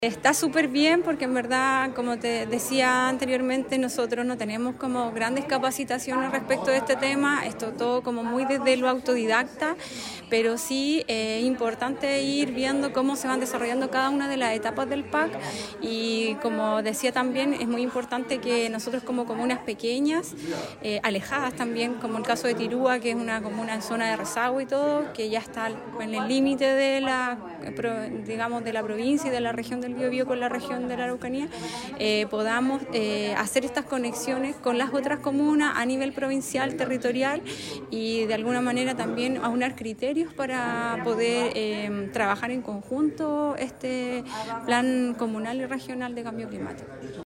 Está súper bien porque en verdad, como te decía anteriormente, nosotros no tenemos como grandes capacitaciones respecto de este tema, esto todo como muy desde lo autodidacta, pero sí es importante ir viendo cómo se van desarrollando cada una de las etapas del PAC y como decía también, es muy importante que nosotros como comunas pequeñas, alejadas también, como el caso de Tirúa, que es una comuna en zona de rezago y todo, que ya está en el límite de la, digamos, de la provincia y de la región del Biobío con la región de la Araucanía, podamos hacer estas conexiones con las otras comunas a nivel provincial, territorial y de alguna manera también aunar criterios para poder trabajar en conjunto este plan comunal y regional de cambio climático.